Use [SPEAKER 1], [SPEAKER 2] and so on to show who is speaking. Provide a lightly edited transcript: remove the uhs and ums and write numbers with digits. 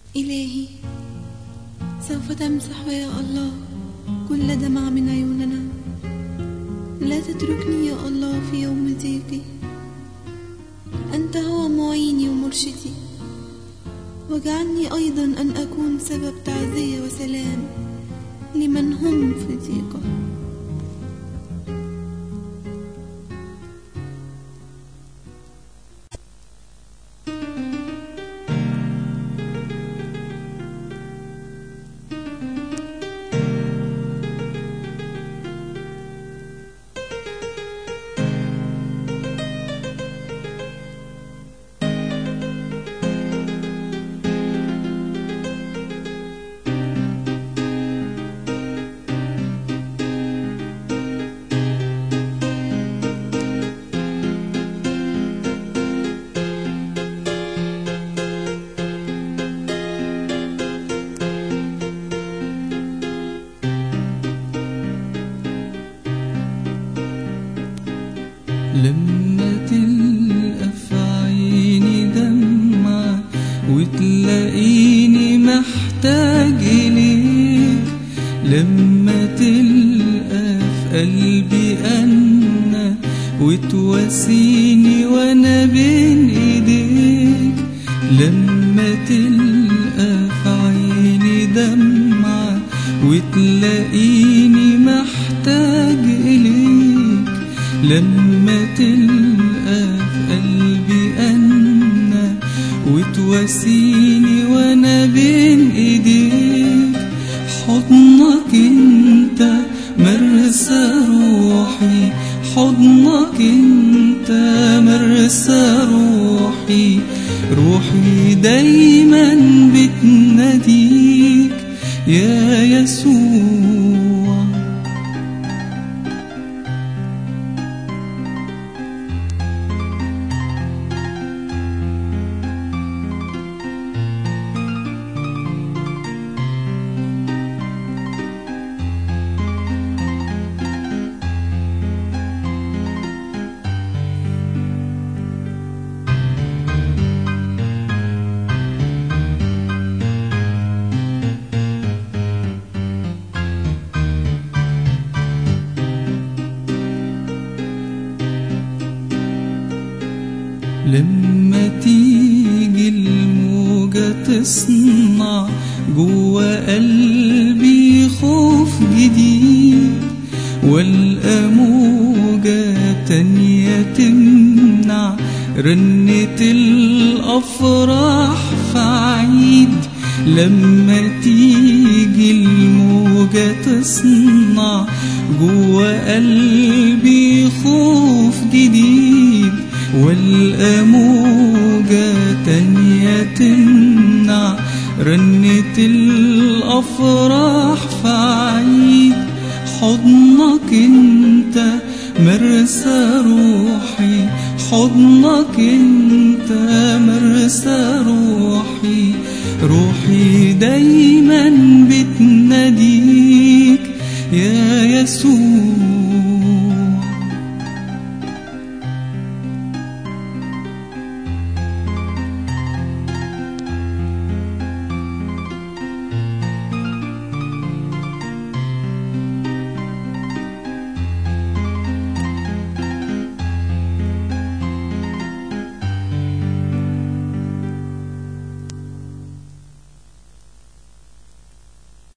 [SPEAKER 1] إلهي، سوف تمسح يا الله كل دمع من عيوننا. لا تتركني يا الله في يوم ضيقي، أنت هو معيني ومرشدي، واجعلني أيضا أن أكون سبب تعزية وسلام لمن هم في ضيقة.
[SPEAKER 2] لما تلقى في عيني دمعة وتلاقيني محتاج إليك، لما تلقى في قلبي أنا وتواسيني وأنا بين إيديك، لما تلقى في عيني دمعة وتلاقيني محتاج إليك، لما تلقى في قلبي أنا وتواسيني وأنا بين إيديك، حضنك أنت مرسى روحي، حضنك أنت مرسى روحي، روحي دايما بتناديك يا يسوع. لما تيجي الموجة تصنع جوا قلبي خوف جديد، والقى موجة تانية تمنع رنة الأفراح في عيد، لما تيجي الموجة تصنع جوا قلبي خوف جديد، والقى موجة تانية تمنع رنة الأفراح في عيد، حضنك أنت مرسى روحي، حضنك أنت مرسى روحي، روحي دايما بتناديك يا يسوع.